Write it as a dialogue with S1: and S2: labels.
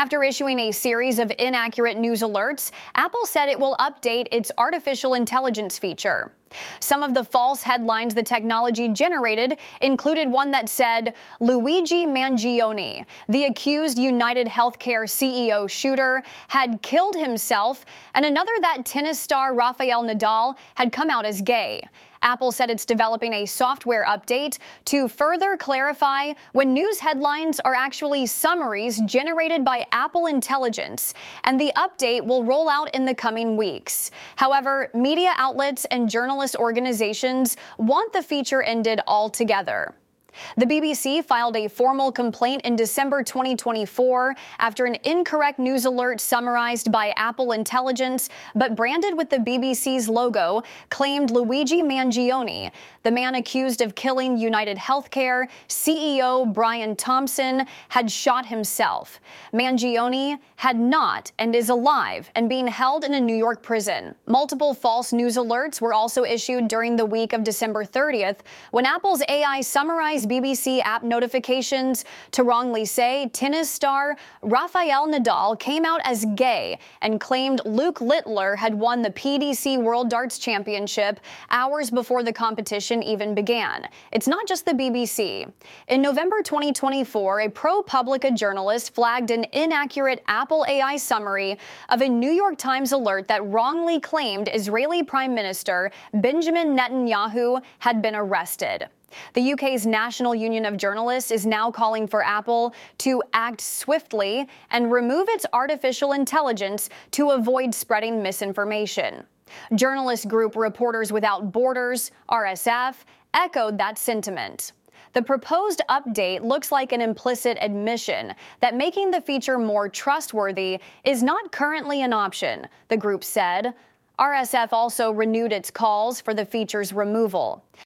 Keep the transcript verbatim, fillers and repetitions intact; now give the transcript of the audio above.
S1: After issuing a series of inaccurate news alerts, Apple said it will update its artificial intelligence feature. Some of the false headlines the technology generated included one that said, Luigi Mangione, the accused United Healthcare C E O shooter, had killed himself, and another that tennis star Rafael Nadal had come out as gay. Apple said it's developing a software update to further clarify when news headlines are actually summaries generated by Apple Intelligence, and the update will roll out in the coming weeks. However, media outlets and journalist organizations want the feature ended altogether. The B B C filed a formal complaint in December twenty twenty-four after an incorrect news alert summarized by Apple Intelligence but branded with the B B C's logo claimed Luigi Mangione, the man accused of killing United Healthcare C E O Brian Thompson, had shot himself. Mangione had not and is alive and being held in a New York prison. Multiple false news alerts were also issued during the week of December thirtieth when Apple's A I summarized B B C app notifications to wrongly say tennis star Rafael Nadal came out as gay and claimed Luke Littler had won the P D C World Darts Championship hours before the competition even began. It's not just the B B C. In November twenty twenty-four, a ProPublica journalist flagged an inaccurate Apple A I summary of a New York Times alert that wrongly claimed Israeli Prime Minister Benjamin Netanyahu had been arrested. The U K's National Union of Journalists is now calling for Apple to act swiftly and remove its artificial intelligence to avoid spreading misinformation. Journalist group Reporters Without Borders, R S F, echoed that sentiment. The proposed update looks like an implicit admission that making the feature more trustworthy is not currently an option, the group said. R S F also renewed its calls for the feature's removal.